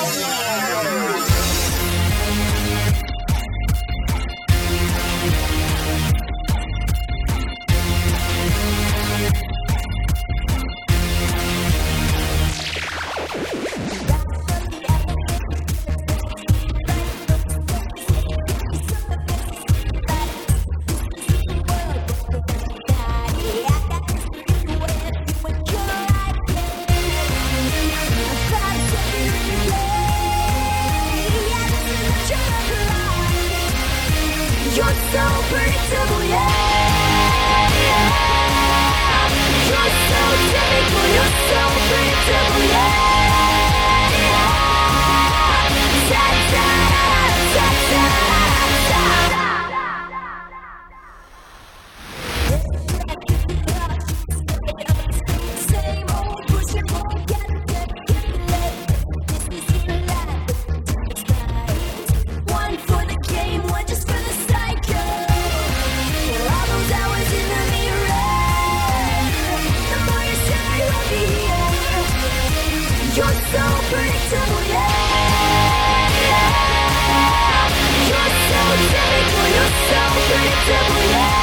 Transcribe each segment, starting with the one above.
You're so predictable, yeah. You're so typical, you're so predictable, yeah. Same old pushing ball, get late. This is your life. It's right. One for the game, one just for the cycle. All those hours in the mirror. The more you say, I'll be here. You're so predictable, yeah. You're so typical, you're so predictable, yeah.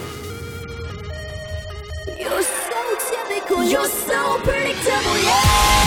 You're so typical, you're so predictable, yeah.